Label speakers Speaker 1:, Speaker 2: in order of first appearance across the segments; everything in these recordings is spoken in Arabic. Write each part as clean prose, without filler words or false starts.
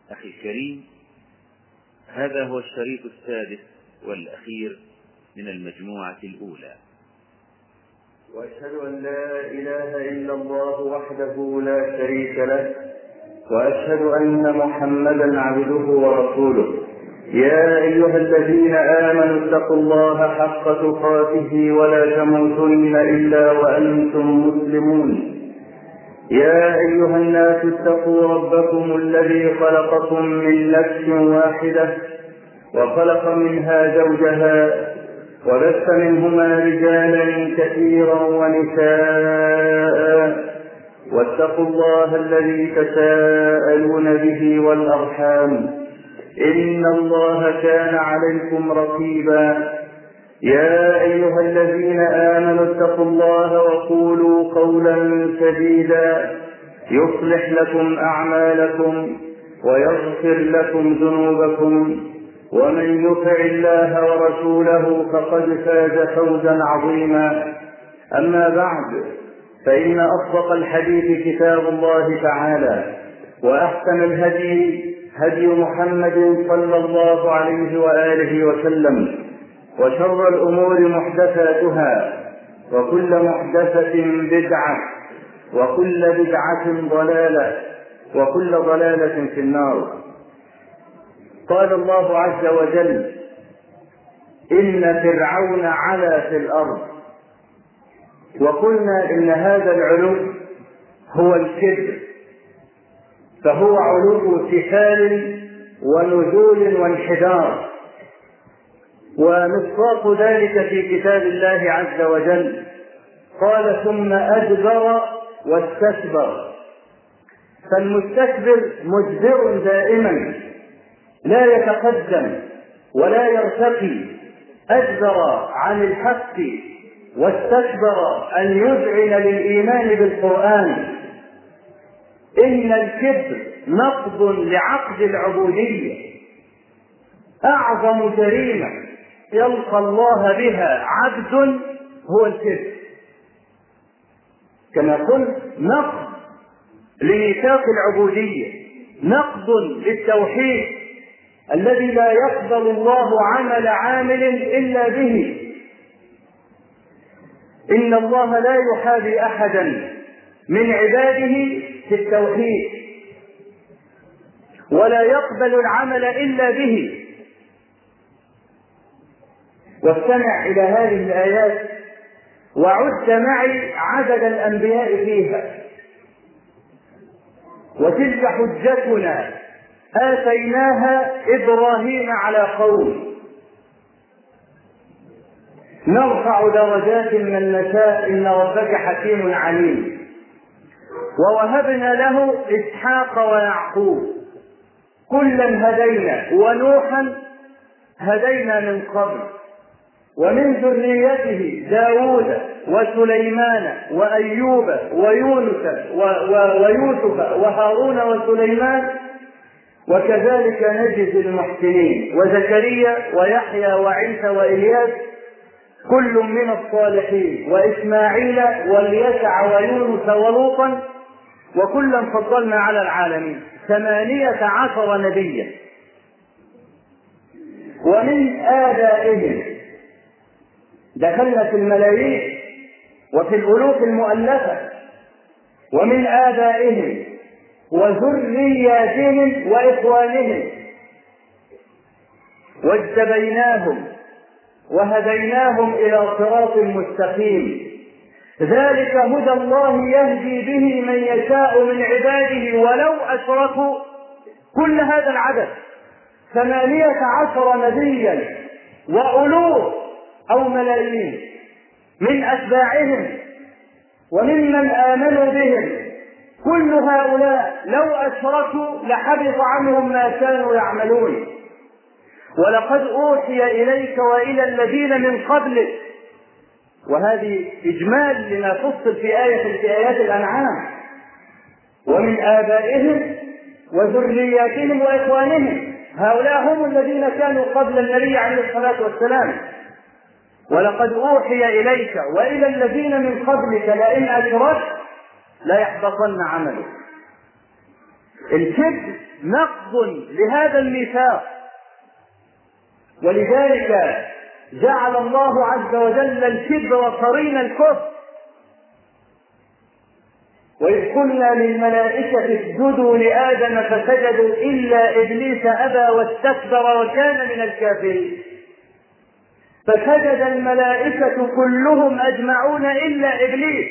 Speaker 1: أخي الكريم، هذا هو الشريط السادس والأخير من المجموعة الأولى.
Speaker 2: وأشهد أن لا إله إلا الله وحده لا شريك له، وأشهد أن محمدا عبده ورسوله. يا أيها الذين آمنوا اتقوا الله حق تقاته ولا تموتن إلا وأنتم مسلمون. يا أيها الناس اتقوا ربكم الذي خلقكم من نفس واحدة وخلق منها زوجها وبث منهما رجالا كثيرا ونساء، واتقوا الله الذي تساءلون به والأرحام، إن الله كان عليكم رقيبا. يا أيها الذين آمنوا اتقوا الله وقولوا قولا سديدا يصلح لكم أعمالكم ويغفر لكم ذنوبكم، ومن يطع الله ورسوله فقد فاز فوزا عظيما. أما بعد، فإن أصدق الحديث كتاب الله تعالى، وأحسن الهدي هدي محمد صلى الله عليه وآله وسلم، وشر الأمور محدثاتها، وكل محدثة بدعة، وكل بدعة ضلالة، وكل ضلالة في النار. قال الله عز وجل: إن فرعون علا في الأرض. وقلنا إن هذا العلو هو الكبر، فهو علو ارتفال ونزول وانحدار، ومصداق ذلك في كتاب الله عز وجل. قال: ثم أدبر واستكبر. فالمستكبر مدبر دائما، لا يتقدم ولا يرتقي، أدبر عن الحق واستكبر أن يذعن للإيمان بالقرآن. إن الكبر نقض لعقد العبودية، أعظم جريمة يلقى الله بها عبد هو الكبر. كما قلت، نقض لميثاق العبودية، نقض للتوحيد الذي لا يقبل الله عمل عامل إلا به. إن الله لا يحابي أحدا من عباده في التوحيد، ولا يقبل العمل إلا به. واستمع إلى هذه الآيات وعد معي عدد الأنبياء فيها. وتلك حجتنا آتيناها إبراهيم على قوم، نرفع درجات من نشاء إن ربك حكيم عليم. ووهبنا له إسحاق ويعقوب، كلا هدينا، ونوحا هدينا من قبل، ومن ذريته داود وسليمان وأيوب ويوسف وهارون وسليمان، وكذلك نجزي المحسنين، وزكريا ويحيى وعيسى وإلياس كل من الصالحين، وإسماعيل واليسع ويونس ولوطا، وكلا فضلنا على العالمين. 18 نبيا. ومن آبائهم دخلنا في الملايين وفي الألوف المؤلفة. ومن آبائهم وذرياتهم وإخوانهم، واجتبيناهم وهديناهم إلى صراط مستقيم. ذلك هدى الله يهدي به من يشاء من عباده ولو أشركوا. كل هذا العدد 18 نبيا وألوف أو ملايين من أتباعهم وممن آمنوا بهم، كل هؤلاء لو أشركوا لحبط عنهم ما كانوا يعملون. ولقد أوحي إليك وإلى الذين من قبلك. وهذه إجمال لما فصل في آيات الأنعام. ومن آبائهم وذرياتهم وإخوانهم، هؤلاء هم الذين كانوا قبل النبي عليه الصلاة والسلام. ولقد أوحي إليك وإلى الذين من قبلك لئن أشركت ليحبطن عملك. الكبر نقض لهذا الميثاق. ولذلك جعل الله عز وجل الكبر قرين الكفر. وإذ قلنا للملائكة اسجدوا لآدم فسجدوا إلا إبليس أبى واستكبر وكان من الكافرين، فسجد الملائكة كلهم أجمعون إلا إبليس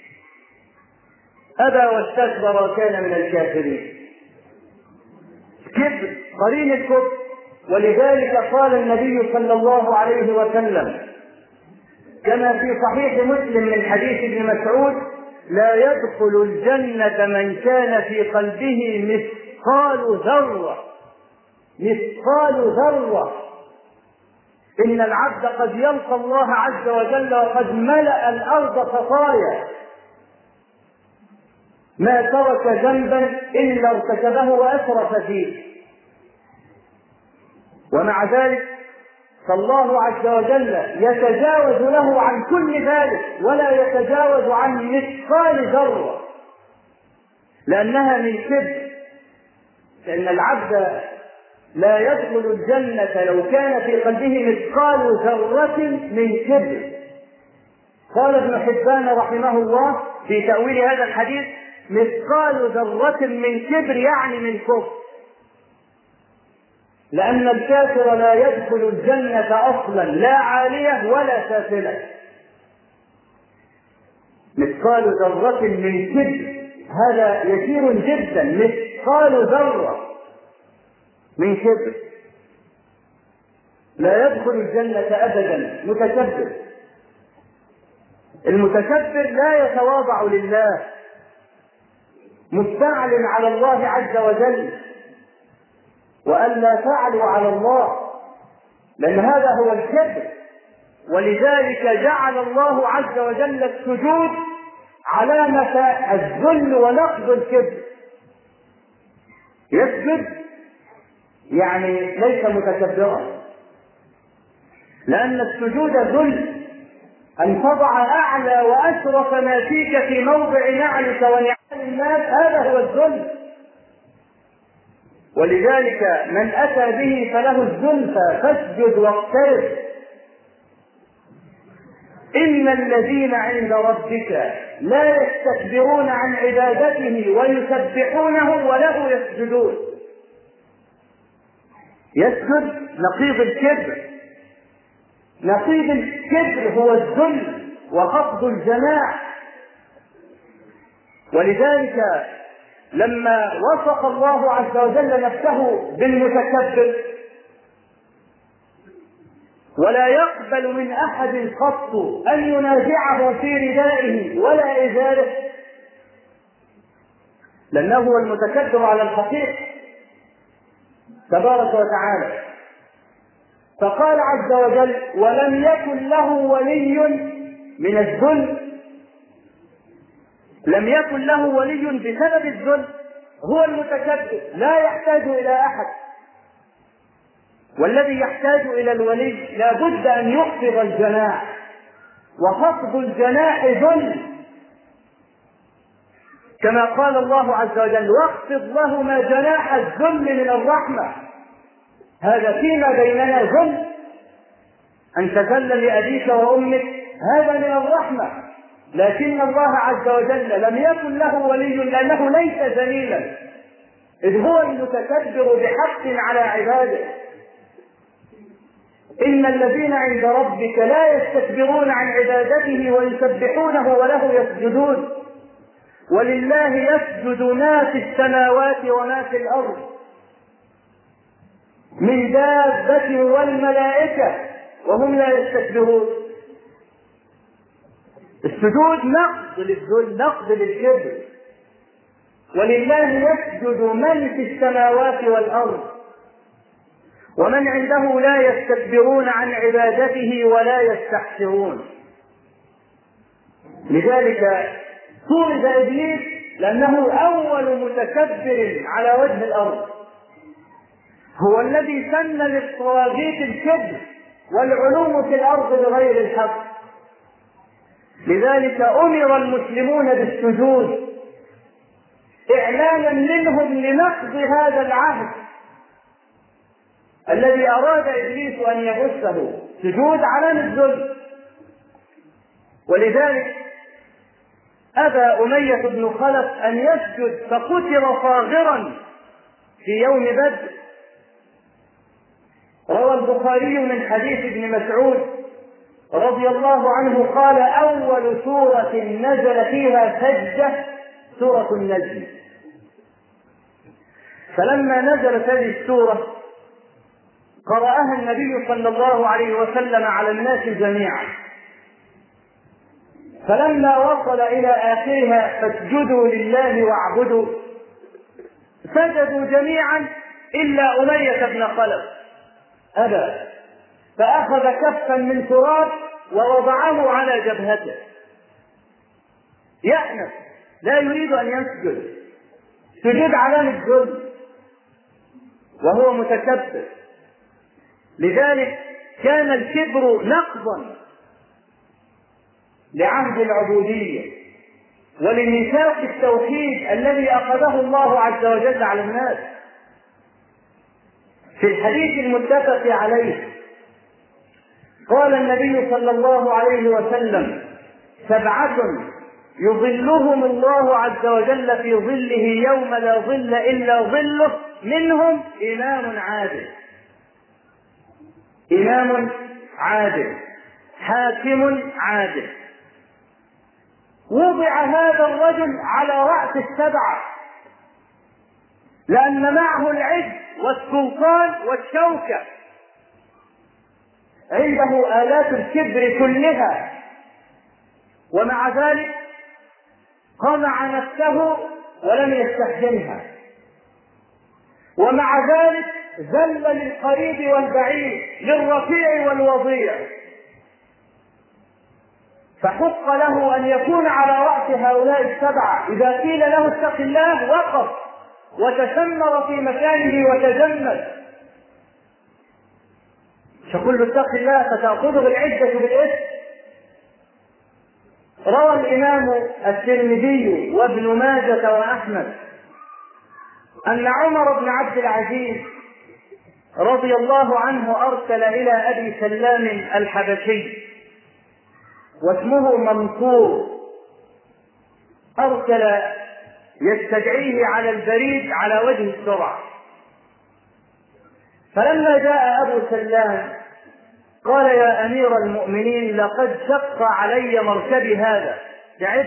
Speaker 2: أبى واستكبر وكان من الكافرين. كبر قرين الكفر. ولذلك قال النبي صلى الله عليه وسلم كما في صحيح مسلم من حديث ابن مسعود: لا يدخل الجنة من كان في قلبه مثقال ذرة. إن العبد قد يلقى الله عز وجل وقد ملأ الأرض خطايا، ما ترك ذنبا إلا ارتكبه وأسرف فيه، ومع ذلك فالله عز وجل يتجاوز له عن كل ذلك ولا يتجاوز عن مثقال ذرة، لأنها من كبر. لأن العبد لا يدخل الجنة لو كان في قلبه مثقال ذرة من كبر. قال ابن حبان رحمه الله في تأويل هذا الحديث: مثقال ذرة من كبر يعني من كفر، لأن الكافر لا يدخل الجنة أصلا، لا عالية ولا سافلة. مثقال ذرة من كبر هذا يسير جدا، مثقال ذرة من كبر لا يدخل الجنة أبدا متكبر. المتكبر لا يتواضع لله، مستعل على الله عز وجل، وألا تعلوا على الله، لأن هذا هو الكبر. ولذلك جعل الله عز وجل السجود علامة الذل ونقض الكبر. يسجد يعني ليس متكبرا، لأن السجود ذل، أن تضع أعلى وأشرف ما فيك في موضع نعلك ونعال الناس، هذا هو الذل. ولذلك من أتى به فله الزلفى فاسجد واقترب. إن الذين عند ربك لا يستكبرون عن عبادته ويسبحونه وله يسجدون. يسجد نقيض الكبر. نقيض الكبر هو الذل وخفض الجناح. ولذلك لما وصف الله عز وجل نفسه بالمتكبر: ولا يقبل من أحد قط أن ينازعه في ردائه ولا إزاره، لأنه هو المتكبر على الحقيقة تبارك وتعالى. فقال عز وجل: ولم يكن له ولي من الذل. لم يكن له ولي بسبب الذل. هو المتكبر لا يحتاج إلى أحد، والذي يحتاج إلى الولي لا بد أن يخفض الجناح، وخفض الجناح ذل، كما قال الله عز وجل: واخفض لهما جناح الذل من الرحمة. هذا فيما بيننا ذل، أن تذل لأبيك وأمك، هذا من الرحمة. لكن الله عز وجل لم يكن له ولي لأنه ليس ذليلا، إذ هو المتكبر بحق على عباده. إن الذين عند ربك لا يستكبرون عن عبادته ويسبحونه وله يسجدون. ولله يسجد ما في السماوات وما في الأرض من دابة والملائكة وهم لا يستكبرون. السجود نقض للذل، نقض للكبر. ولله يسجد من في السماوات والأرض ومن عنده لا يستكبرون عن عبادته ولا يستحسرون. لذلك طرد إبليس لأنه أول متكبر على وجه الأرض، هو الذي سن للطواغيت الكبر والعلوم في الأرض بغير الحق. لذلك أمر المسلمون بالسجود، إعلانا منهم لنقض هذا العهد الذي أراد إبليس أن يبثه، سجود علامة الذل. ولذلك أبى أمية بن خلف أن يسجد فقتل صاغرا في يوم بدر. روى البخاري من حديث ابن مسعود رضي الله عنه قال: أول سورة نزل فيها سجدة سورة النجم. فلما نزلت هذه السورة قرأها النبي صلى الله عليه وسلم على الناس جميعا، فلما وصل إلى آخرها فاسجدوا لله واعبدوا، سجدوا جميعا إلا أمية بن خلف أبى، فأخذ كفا من تراب ووضعه على جبهته يأنف، لا يريد أن يسجد، سجود علامة الذل وهو متكبر. لذلك كان الكبر نقضا لعهد العبودية ولميثاق التوحيد الذي أخذه الله عز وجل على الناس. في الحديث المتفق عليه قال النبي صلى الله عليه وسلم: 7 يظلهم الله عز وجل في ظله يوم لا ظل إلا ظله، منهم إمام عادل، إمام عادل، حاكم عادل. وضع هذا الرجل على رأس 7 لأن معه العز والسلطان والشوكة، عنده آلات الكبر كلها، ومع ذلك قمع نفسه ولم يستخدمها، ومع ذلك ذل للقريب والبعيد، للرفيع والوضيع. فحق له أن يكون على رأس هؤلاء 7. إذا قيل له اتق الله وقف وتشمر في مكانه وتجمد، فقل له اتق الله فتأخذه العزة بالإثم. روى الإمام الترمذي وابن ماجة وأحمد أن عمر بن عبد العزيز رضي الله عنه أرسل إلى أبي سلام الحبشي واسمه منصور، أرسل يستدعيه على البريد على وجه السرعة. فلما جاء أبو سلام قال: يا أمير المؤمنين، لقد شق علي مركبي هذا، تعبت.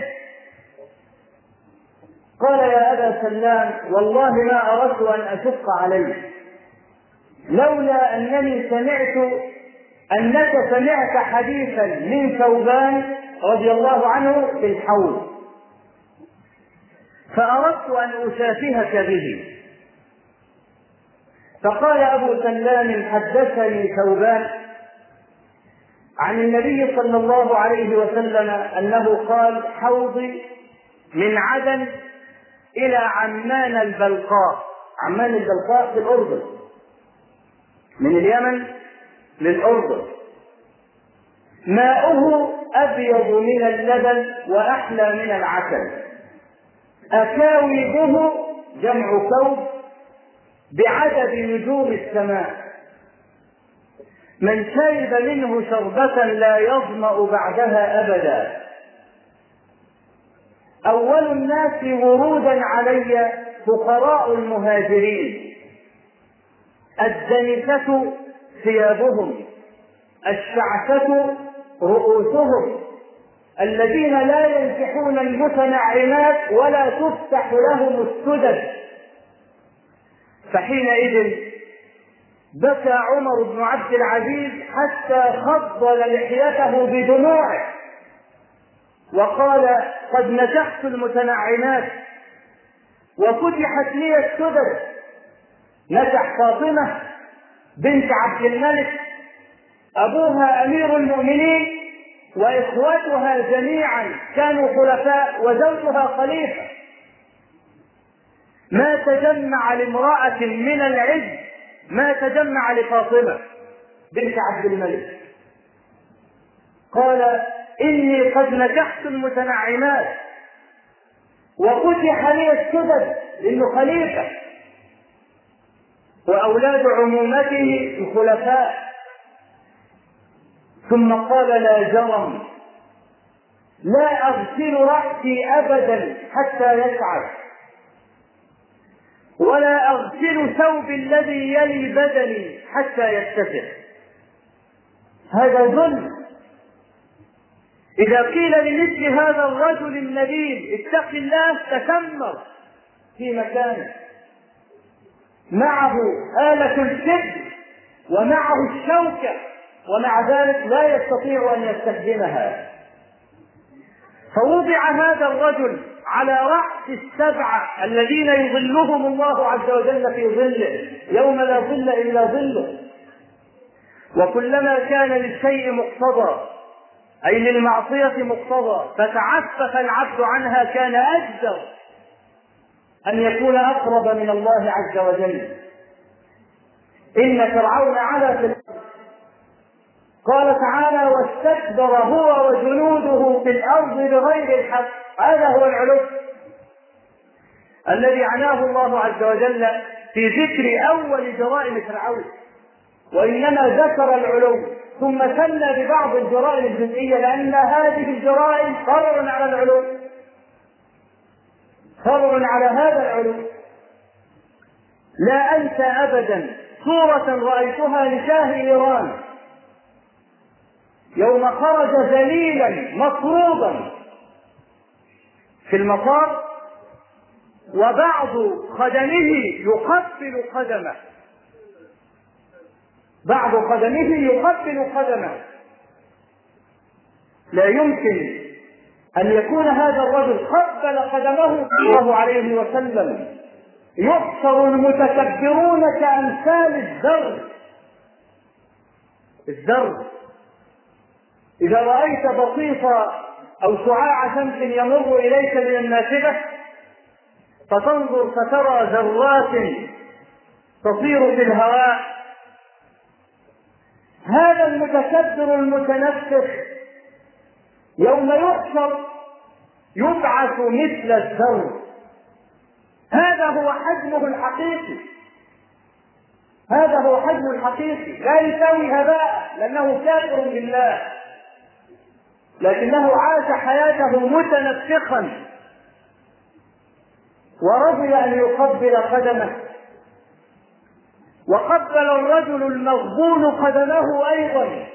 Speaker 2: قال: يا أبا سلام، والله ما أردت أن أشق عليك، لولا أنني سمعت أنك سمعت حديثا من ثوبان رضي الله عنه في الحوض، فأردت أن أشافهك به. فقال أبو سلام: حدثني ثوبان عن النبي صلى الله عليه وسلم أنه قال: حوضي من عدن إلى عمان البلقاء. عمان البلقاء في الأردن، من اليمن للأردن، ماؤه أبيض من اللبن وأحلى من العسل، أكاوبه جمع كوب بعدد نجوم السماء، من شرب منه شربة لا يظمأ بعدها أبدا. أول الناس ورودا علي فقراء المهاجرين، الدنسة ثيابهم، الشعثة رؤوسهم، الذين لا ينكحون المتنعمات ولا تفتح لهم السدد. فحينئذ بكى عمر بن عبد العزيز حتى خضل لحيته بدموعه وقال: قد نكحت المتنعمات وفتحت لي السدد. نكح فاطمة بنت عبد الملك، أبوها أمير المؤمنين وإخوتها جميعا كانوا خلفاء وزوجها خليفة. ما تجمع لامرأة من العز ما تجمع لفاطمة بنت عبد الملك. قال: إني قد نكحت المتنعمات وفتح لي السدد لأنه خليفة، وأولاد عمومته الخلفاء. ثم قال: لا جرم، لا أغسل رأسي أبدا حتى يسعد، ولا أغسل ثوب الذي يلي بدني حتى يتسع. هذا ذل. إذا قيل لمثل هذا الرجل النبيل اتق الله تسمر في مكانه، معه آلة الكبر ومعه الشوكة، ومع ذلك لا يستطيع أن يستخدمها. فوضع هذا الرجل على رأس السبعة الذين يظلهم الله عز وجل في ظله يوم لا ظل إلا ظله. وكلما كان للشيء مقتضى، أي للمعصية مقتضى، فتعفف العبد عنها، كان أجدر أن يكون أقرب من الله عز وجل. إن فرعون علا في الأرض، قال تعالى: واستكبر هو وجنوده في الأرض بغير الحق. هذا هو العلو الذي عناه الله عز وجل في ذكر أول جرائم فرعون، وإنما ذكر العلو ثم ثنى ببعض الجرائم الجزئية، لأن هذه الجرائم فرع على العلو، فرع على هذا العلو. لا أنسى أبدا صورة رأيتها لشاه إيران يوم خرج ذليلا مطرودا في المطار، وبعض خدمه يقبل قدمه، بعض خدمه يقبل قدمه. لا يمكن أن يكون هذا الرجل قبل قدمه صلى الله عليه وسلم. يحشر المتكبرون كأمثال الذر. إذا رأيت بطيط أو شعاع شمس يمر إليك من النافذة فتنظر فترى ذرات تطير في الهواء، هذا المتكبر المتنفس يوم يحشر يبعث مثل الذر. هذا هو حجمه الحقيقي، هذا هو حجمه الحقيقي. لا يساوي هباء لأنه كافر بالله، لكنه عاش حياته متنفخا ورضي أن يقبل قدمه. وقبل الرجل المغبون قدمه أيضا،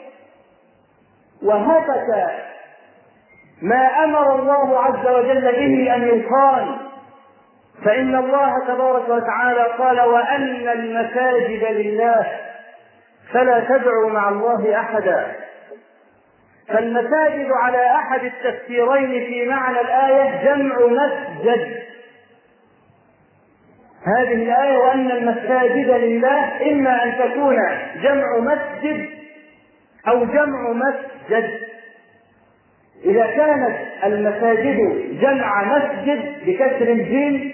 Speaker 2: وهتك ما أمر الله عز وجل به أن يقال. فإن الله تبارك وتعالى قال: وأن المساجد لله فلا تدعوا مع الله أحدا. فالمساجد على أحد التفسيرين في معنى الآية جمع مسجد. هذه الآية وأن المساجد لله إما أن تكون جمع مسجد أو جمع مسجد. إذا كانت المساجد جمع مسجد بكسر الجيم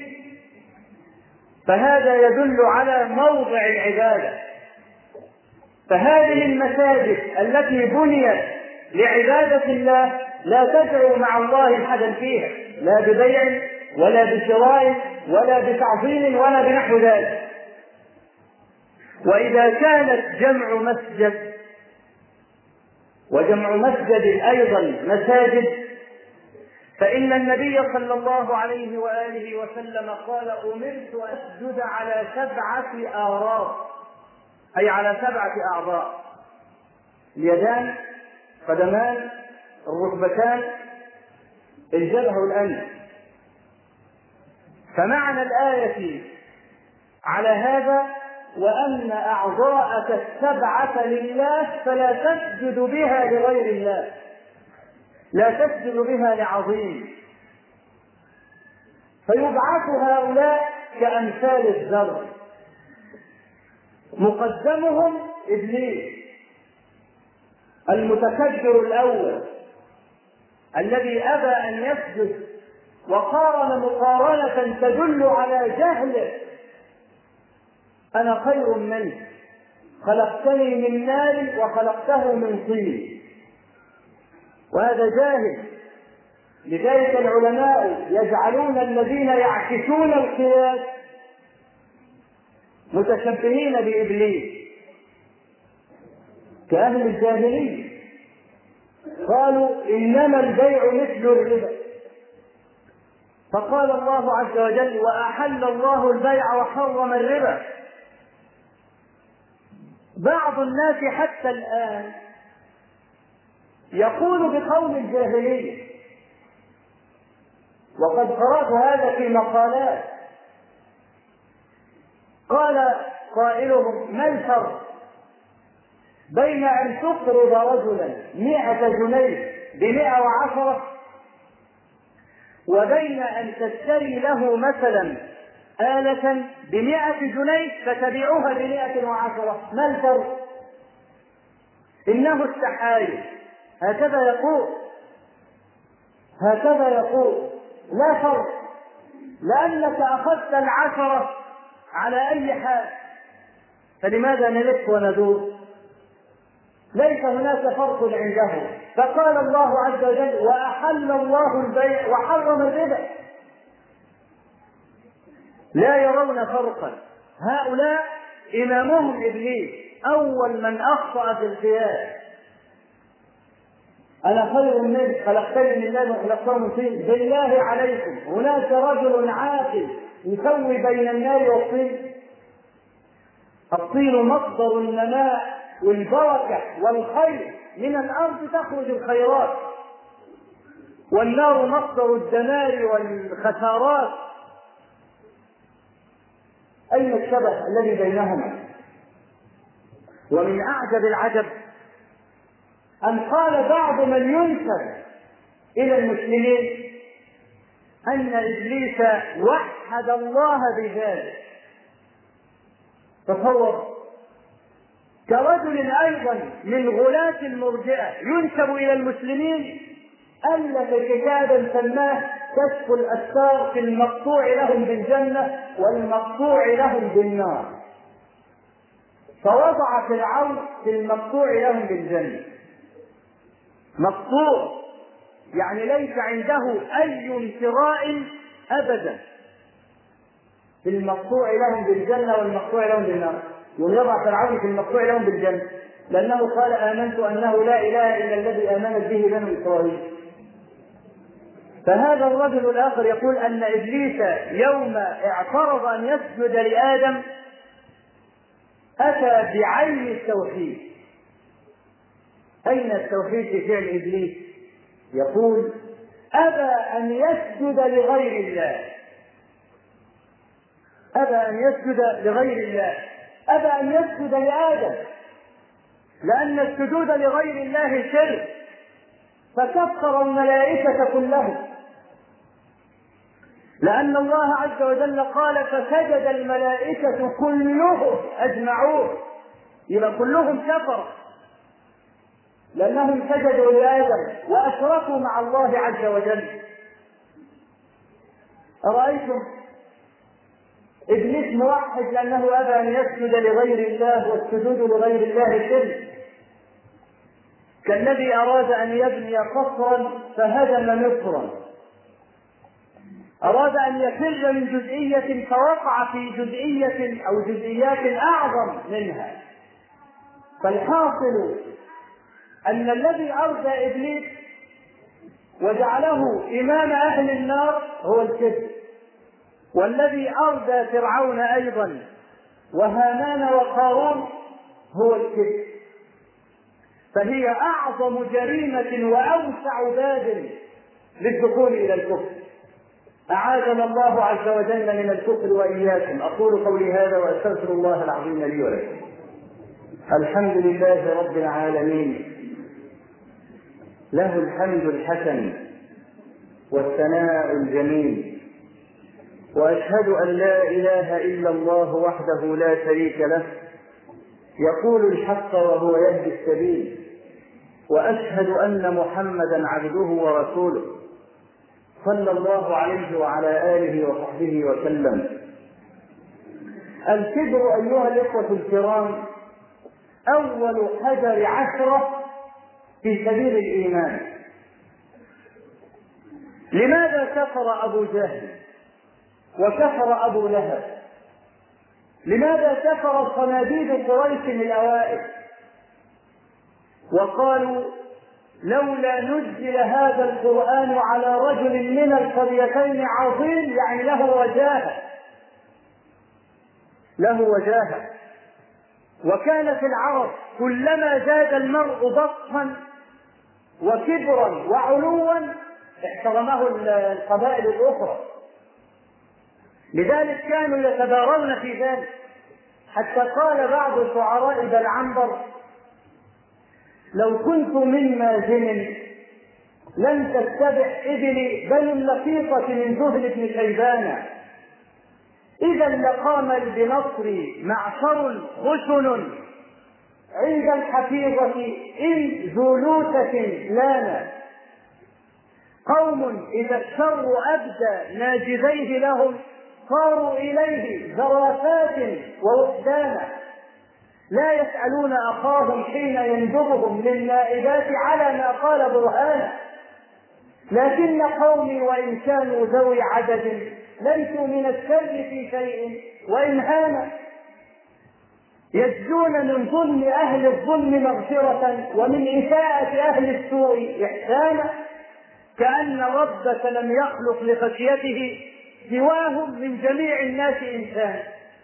Speaker 2: فهذا يدل على موضع العبادة. فهذه المساجد التي بنيت لعبادة الله لا تدعو مع الله أحدا فيها، لا ببيع ولا بشراء ولا بتعظيم ولا بنحو ذلك. وإذا كانت جمع مسجد، وجمع مسجد أيضا مساجد، فإن النبي صلى الله عليه وآله وسلم قال: أمرت أن أسجد على 7 أعراض، أي على 7 أعضاء: اليدان، قدمان، الركبتان، الجبهة والأنف. فمعنى الآية على هذا: وأن أعضاءك 7 لله فلا تسجد بها لغير الله، لا تسجد بها لعظيم. فيبعث هؤلاء كأمثال الذر، مقدمهم إبليس المتكبر الأول الذي أبى أن يسجد، وقارن مقارنة تدل على جهله: أنا خير منك، خلقتني من نار وخلقته من طين. وهذا جاهل لذلك العلماء يجعلون الذين يعكسون القياس متشبهين بإبليس كأهل الجاهلية. قالوا إنما البيع مثل الربا، فقال الله عز وجل وأحل الله البيع وحرم الربا. بعض الناس حتى الآن يقول بقول الجاهلية، وقد قرأت هذا في مقالات. قال قائلهم ما الفرق بين أن تقرض رجلا 100 جنيه ب110 وبين أن تشتري له مثلا آلة ب100 جنيه فتبيعها ب110؟ ما الفرق؟ إنه التحايل. هكذا يقول لا فرق، لأنك أخذت 10 على أي حال، فلماذا نلف وندور؟ ليس هناك فرق عندهم. فقال الله عز وجل وأحل الله البيع وحرم الربا. لا يرون فرقا. هؤلاء إمامهم إبليس أول من أخطأ في القياس. أنا خير منك خلقتني من الله وخلقته من طين. بالله عليكم هناك رجل عاقل يسوي بين النار والطين؟ الطين مصدر النماء والبركة والخير، من الأرض تخرج الخيرات، والنار مصدر الدمار والخسارات. أين الشبه الذي بينهما؟ ومن أعجب العجب أن قال بعض من ينسب إلى المسلمين أن إبليس وحد الله بذلك. تصور كرجل أيضا من غلاة المرجئة ينسب إلى المسلمين ألف كتابا سماه كشف الأسرار في المقطوع لهم بالجنة والمقطوع لهم بالنار، فوضع فرعون في المقطوع لهم بالجنة. مقطوع يعني ليس عنده أي امتراء أبدا، في المقطوع لهم بالجنة والمقطوع لهم بالنار. ويضع فرعون في المقطوع لهم بالجنة لأنه قال آمنت أنه لا إله إلا الذي آمنت به بنو إسرائيل. فهذا الرجل الآخر يقول أن إبليس يوم اعترض أن يسجد لآدم أتى بعين التوحيد. أين التوحيد في فعل إبليس؟ يقول أبى أن يسجد لغير الله، أبى أن يسجد لغير الله، أبى أن يسجد لآدم، لأن السجود لغير الله شرك، فكفر الملائكة كلهم، لأن الله عز وجل قال فسجد الملائكة كلهم أجمعون، يبقى كلهم كفر لأنهم سجدوا لآدم وأشركوا مع الله عز وجل. أرأيتم إبليس موحد لأنه أبى أن يسجد لغير الله، والسجود لغير الله شرك. كالذي أراد أن يبني قصرا فهدم مصرا، أراد أن يفر من جزئية فوقع في جزئية أو جزئيات أعظم منها. فالحاصل أن الذي أرضى إبليس وجعله إمام أهل النار هو الكبر، والذي أرضى فرعون أيضا وهامان وقارون هو الكبر. فهي أعظم جريمة وأوسع باب للدخول إلى الكفر. أعاذنا الله عز وجل من الكفر وإياكم. أقول قولي هذا وأستغفر الله العظيم لي ولكم. الحمد لله رب العالمين، له الحمد الحسن والثناء الجميل، وأشهد أن لا إله إلا الله وحده لا شريك له، يقول الحق وهو يهدي السبيل، وأشهد أن محمدا عبده ورسوله صلى الله عليه وعلى آله وصحبه وسلم. الكبر أيها الإخوة الكرام أول حجر عثرة في سبيل الإيمان. لماذا كفر أبو جهل وكفر أبو لهب؟ لماذا كفر صناديد قريش الأوائل وقالوا لولا نزل هذا القرآن على رجل من القريتين عظيم، يعني له وجاهة. وكان في العرب كلما زاد المرء بطها وكبرا وعلوا احترمه القبائل الأخرى، لذلك كانوا يتبارون في ذلك، حتى قال بعض شعراء بلعنبر: لو كنت من مازن لن تتبع إبلي بل اللقيطة من ذهل بن شيبان، إذا لقام بنصري معشر خشن عند الحفيظة إن زولوسة لانا، قوم إذا الشر أبدى ناجذيه لهم صاروا إليه زرافات ووحدانا، لا يسألون أخاهم حين يندبهم للنائبات على ما قال برهانا، لكن قومي وإن كانوا ذوي عدد ليسوا من الشر في شيء وإن هانا، يجزون من ظلم أهل الظلم مغفرة ومن إساءة أهل السوء إحسانا، كأن ربك لم يخلق لخشيته سواهم من جميع الناس إنسان.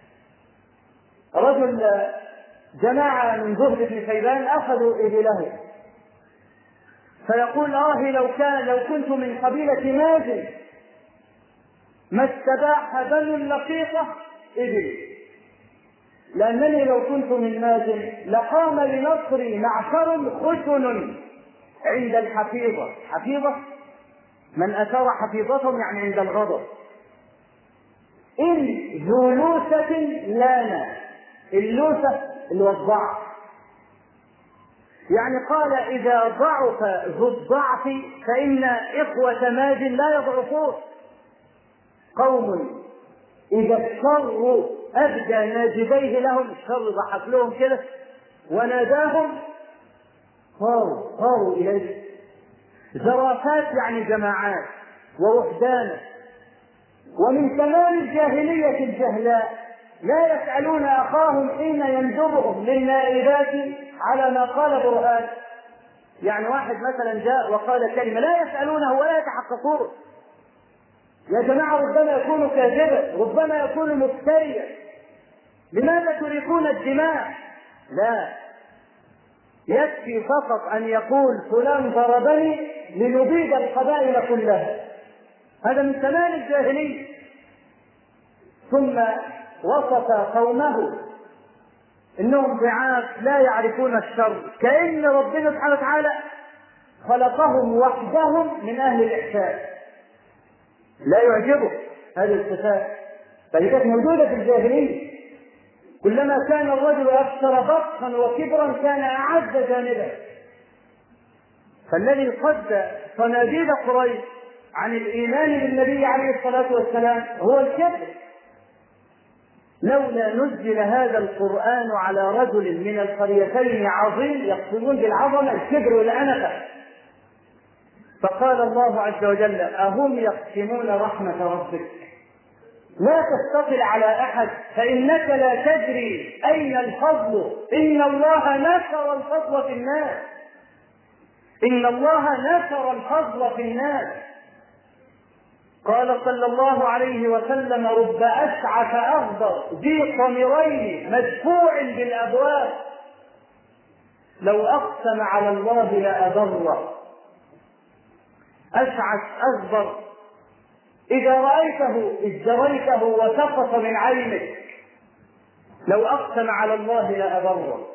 Speaker 2: رجل جماعة من ذهل بن شيبان أخذوا إبله، فيقول لو كنت من قبيلة مازن ما استباح بنو اللقيطة إبلي، لأنني لو كنت من مازن لقام لنصري معشر خشن عند الحفيظة. حفيظة من أثار حفيظتهم يعني عند الغضب. إن زولوسة لانا، اللوسة اللي هو الضعف، يعني قال إذا ضعف ذو الضعف فإن إخوة مازن لا يضعفون، قوم إذا الشر أبدى ناجذيه لهم، الشر ضحك لهم كده وناداهم صاروا إليه زرافات، يعني جماعات ووحدانا. ومن تمام الجاهلية الجهلاء لا يسألون أخاهم حين يندبهم للنائبات على ما قال برهان، يعني واحد مثلا جاء وقال كلمة لا يسألونه ولا يتحققون. يا جماعة ربما يكون كاذبا، ربما يكون مفتريا، لماذا تريقون الدماء؟ لا، يكفي فقط أن يقول فلان ضربني لنبيد القبائل كلها، هذا من تمام الجاهلية. ثم وصف قومه إنهم ضعاف لا يعرفون الشر، كأن ربنا سبحانه وتعالى خلقهم وحدهم من أهل الإحسان، لا يعجبه هذه الصفات، فهي كانت موجودة في الجاهلية. كلما كان الرجل أكثر بطشا وكبرا كان أعز جانبا. فالذي صد صناديد قريش عن الإيمان بالنبي عليه الصلاة والسلام هو الكبر. لولا نزل هذا القرآن على رجل من القريتين عظيم، يقصدون بالعظمة الكبر والأنفة. فقال الله عز وجل أهم يقسمون رحمة ربك لا تستطل على أحد فإنك لا تدري أين الفضل، إن الله نشر الفضل في الناس، إن الله نشر الفضل في الناس. قال صلى الله عليه وسلم رب أشعث أغبر ذي طمرين مدفوع بالأبواب لو أقسم على الله لأبره. أشعث أغبر إذا رأيته ازدريته وسقط من عينك، لو أقسم على الله لأبره.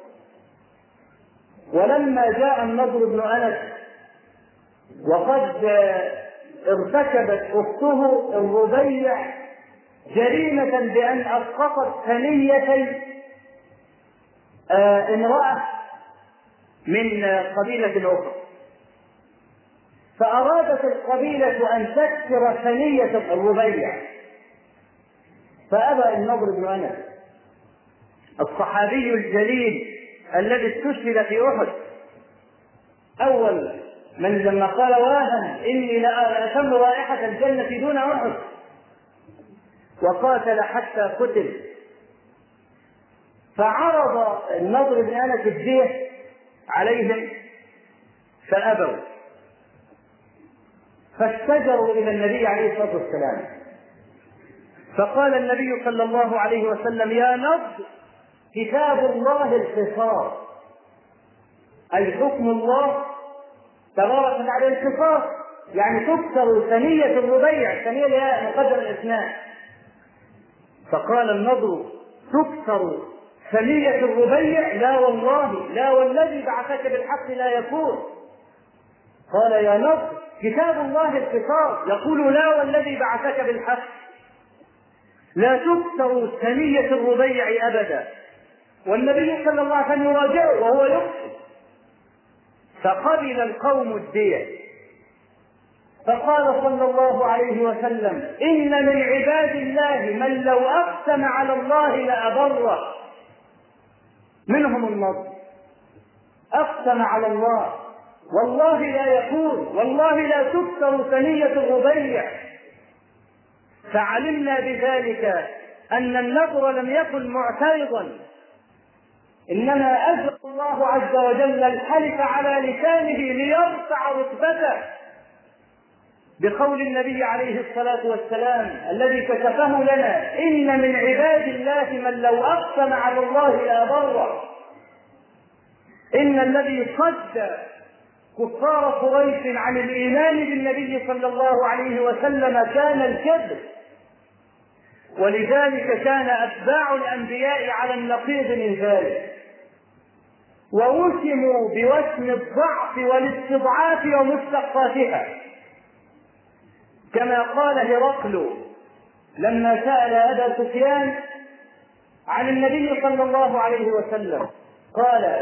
Speaker 2: ولما جاء النضر بن أنس وقد ارتكبت أخته الربيع جريمة بأن أسقطت ثنيتي امرأة من قبيلة أخرى، فأرادت القبيلة أن تكسر ثنية الربيع، فأبى النضر بن أنس الصحابي الجليل الذي استشهد في أحد أول من لما قال واها إني لأشم رائحة الجنة دون أحد، وقاتل حتى قتل. فعرض النضر بن أنس الدية عليهم فأبوا، فاشتجروا إلى النبي عليه الصلاة والسلام، فقال النبي صلى الله عليه وسلم: يا نضر، كتاب الله القصاص، أي حكم الله تبارك وتعالى القصاص، يعني تكسر ثنية الربيع، الثنية اللي هي مقدر الإثنان. فقال النضر: تكسر ثنية الربيع؟ لا والله، لا والذي بعثك بالحق لا يكون. قال: يا نضر، كتاب الله القصاص يقول: لا والذي بعثك بالحق لا تكسر ثنية الربيع أبدا. والنبي صلى الله عليه وسلم يراجعه وهو يقصد. فقبل القوم الدية، فقال صلى الله عليه وسلم: إن من عباد الله من لو أقسم على الله لأبره. منهم النضر أقسم على الله والله لا يكون، والله لا تكسر ثنية الربيع. فعلمنا بذلك أن النضر لم يكن معترضا، إنما أجرى الله عز وجل الحلف على لسانه ليرفع رتبته بقول النبي عليه الصلاة والسلام الذي كشفه لنا: إن من عباد الله من لو أقسم على الله لأبره. إن الذي صد كفار قريش عن الإيمان بالنبي صلى الله عليه وسلم كان الكذب، ولذلك كان أتباع الأنبياء على النقيض من ذلك، ووسموا بوسم الضعف والاستضعاف ومشتقاتها، كما قال هرقل لما سأل أبا سفيان عن النبي صلى الله عليه وسلم، قال: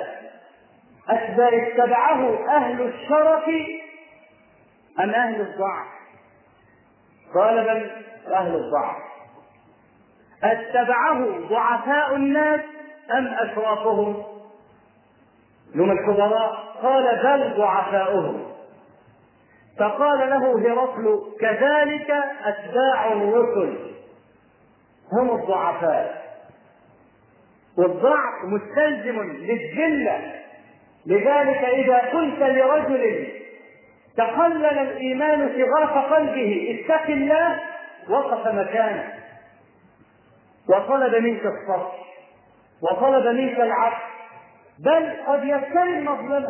Speaker 2: اتبعه أهل الشرف أم أهل الضعف؟ قال: بل أهل الضعف. اتبعه ضعفاء الناس أم أشرافهم؟ هم الكبراء؟ قال: بل ضعفاؤهم. فقال له هرقل: كذلك أتباع الرسل هم الضعفاء، والضعف مستلزم للذلة. لذلك إذا قلت لرجل تخلل الإيمان شغاف قلبه اتق الله، وقف مكانه وطلب منك الصبر وطلب منك العفو، بل قد يستلم مظلمة،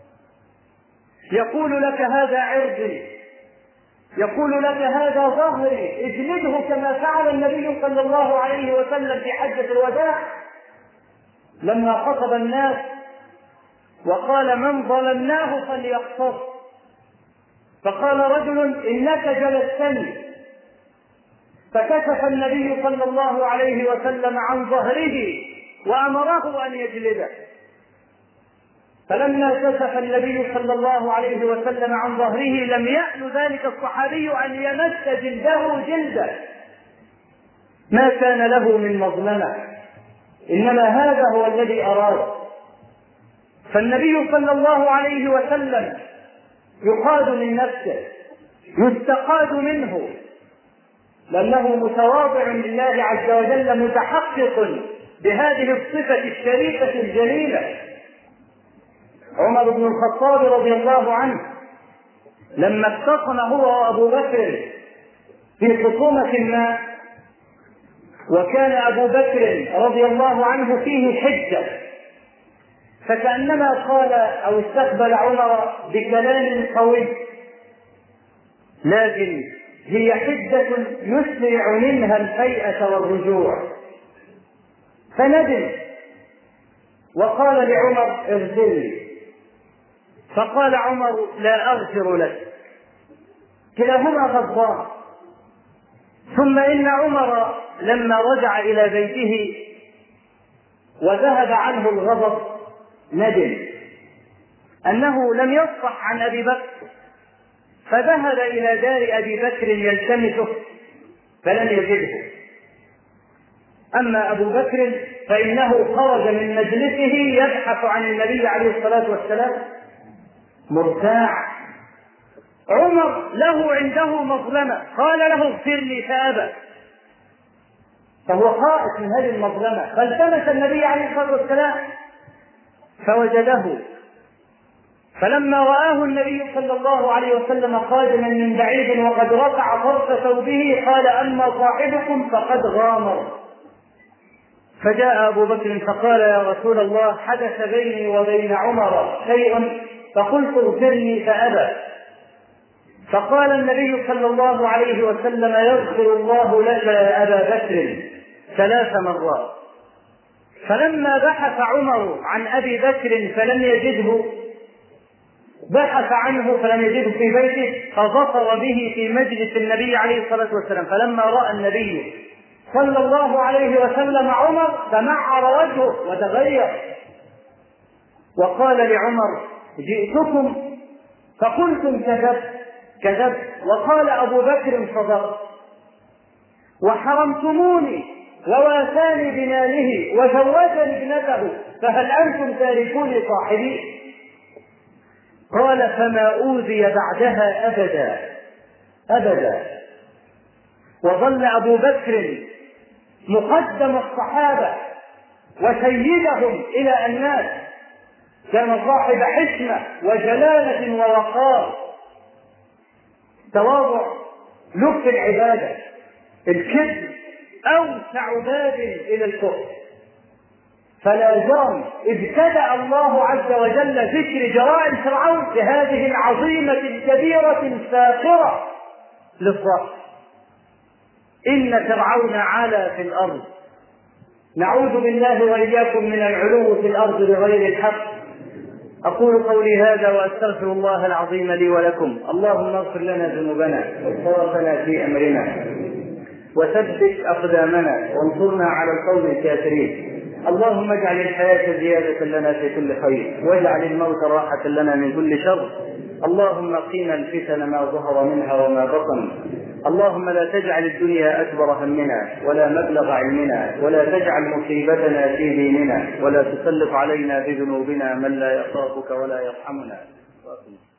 Speaker 2: يقول لك: هذا عرضي، يقول لك: هذا ظهري، اجلده كما فعل النبي صلى الله عليه وسلم في حجة الوداع لما خطب الناس وقال: من ظلمناه فليقتص. فقال رجل: إنك جلستني، فكشف النبي صلى الله عليه وسلم عن ظهره وأمره أن يجلده. فلما كشف النبي صلى الله عليه وسلم عن ظهره لم يأل ذلك الصحابي أن يمس جلده جلده، ما كان له من مظلمة، إنما هذا هو الذي أراد. فالنبي صلى الله عليه وسلم يقاد من نفسه، يستقاد منه، لأنه متواضع لله عز وجل، متحقق بهذه الصفة الشريفة الجليلة. عمر بن الخطاب رضي الله عنه لما اختصم هو وأبو بكر في خصومة ما، وكان أبو بكر رضي الله عنه فيه حجة، فكأنما قال أو استقبل عمر بكلام قوي، لكن هي حجة يسرع منها الهيئة والرجوع، فندم وقال لعمر: اغفر لي. فقال عمر: لا أغفر لك. كلاهما غضبان. ثم إن عمر لما رجع إلى بيته وذهب عنه الغضب ندم أنه لم يصفح عن أبي بكر، فذهب إلى دار أبي بكر يلتمسه فلم يجده. أما أبو بكر فإنه خرج من مجلسه يبحث عن النبي عليه الصلاة والسلام مرتاع عمر له عنده مظلمة، قال له اغفر لي فأبى، فهو خائف من هذه المظلمة، فالتمس النبي عليه الصلاة والسلام فوجده، فلما رآه النبي صلى الله عليه وسلم قادما من بعيد وقد رفع طرف ثوبه قال أما صاحبكم فقد غامر. فجاء أبو بكر فقال يا رسول الله حدث بيني وبين عمر شيء فقلت اغفرني فأبى. فقال النبي صلى الله عليه وسلم يغفر الله لك يا أبا بكر 3 مرات. فلما بحث عمر عن أبي بكر فلم يجده، بحث عنه فلم يجده في بيته، فظفر به في مجلس النبي عليه الصلاة والسلام. فلما رأى النبي صلى الله عليه وسلم عمر تمعر وجهه وتغير، وقال لعمر جئتكم فقلتم كذبت، وقال أبو بكر صدق، وحرمتموني وواساني بماله وزوجني ابنته، فهل أنتم تاركون صاحبي؟ قال فما أوذي بعدها أبدا. وظل أبو بكر مقدم الصحابة وسيدهم إلى الناس، كان صاحب حشمة وجلالة ووقار، تواضع، لب العبادة. الكذب أوسع باب إلى الكفر، فلا جرم ابتدأ الله عز وجل ذكر جرائم فرعون بهذه العظيمة الكبيرة الفاخرة للضعف. إن فرعون علا في الأرض. نعوذ بالله وإياكم من العلو في الأرض بغير الحق. أقول قولي هذا وأستغفر الله العظيم لي ولكم. اللهم اغفر لنا ذنوبنا وإسرافنا في أمرنا وثبت أقدامنا وانصرنا على القوم الكافرين. اللهم اجعل الحياة زيادة لنا في كل خير، واجعل الموت راحة لنا من كل شر. اللهم قنا الفتن ما ظهر منها وما بطن. اللهم لا تجعل الدنيا أكبر همنا ولا مبلغ علمنا، ولا تجعل مصيبتنا في ديننا، ولا تسلط علينا بذنوبنا من لا يخافك ولا يرحمنا.